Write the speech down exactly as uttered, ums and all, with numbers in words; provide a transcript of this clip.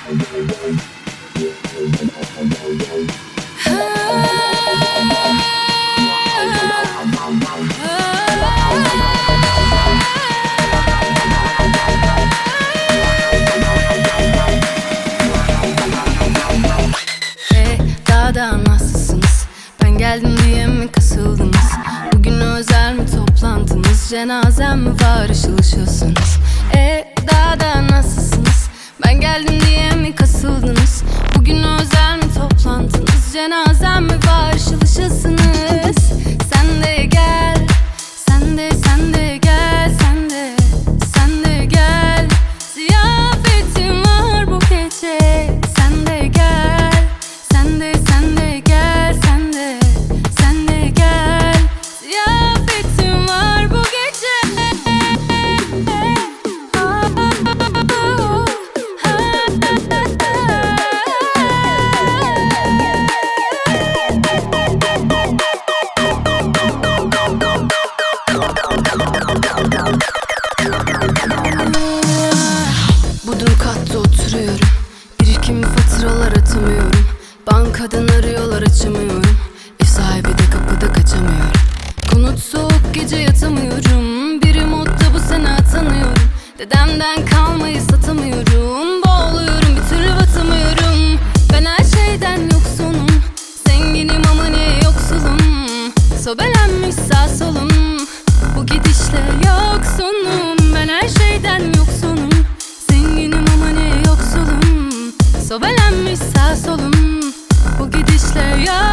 Hey, daha da nasılsınız? Ben geldim diye mi kasıldınız? Bugün özel mi toplantınız? Cenazem mi var, ışıl ışılsınız? E daha da nasılsınız? Ben geldim diye mi kasıldınız? Bugün özel mi toplantınız? Cenazem mi var, ışıl ışılsınız? Sen de gel, sen de sen de gel, sen de sen de gel. Ziyafetim var bu gece. Sen de gel, sen de sen de gel, sen de sen de gel. Ziyafetim var bu gece. Bodrum katta oturuyorum. Birikim faturalar atamıyorum. Bankadan arıyorlar, açamıyorum. Ev sahibi de kapıda, kaçamıyorum. Konut soğuk, gece yatamıyorum. Bir modda bu sene atanıyorum. Dedemden kalmayı satamıyorum. Boğuluyorum, bir türlü batamıyorum. Ben her şeyden yoksunum. Zenginim ama ne yoksulum. Sobelenmiş sağ solum. Bu gidişle yoksunum. Ben her şeyden yoksunum. Zenginim ama ne yoksulum. Sobelenmiş sağ solum. Bu gidişle yok.